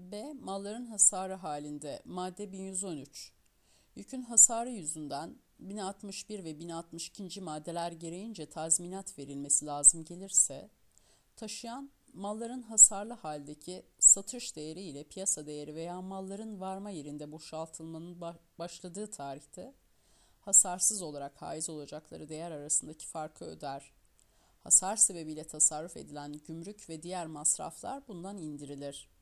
B. Malların hasarı halinde madde 1113. Yükün hasarı yüzünden 1061 ve 1062. maddeler gereğince tazminat verilmesi lazım gelirse, taşıyan malların hasarlı haldeki satış değeri ile piyasa değeri veya malların varma yerinde boşaltılmanın başladığı tarihte hasarsız olarak haiz olacakları değer arasındaki farkı öder. Hasar sebebiyle tasarruf edilen gümrük ve diğer masraflar bundan indirilir.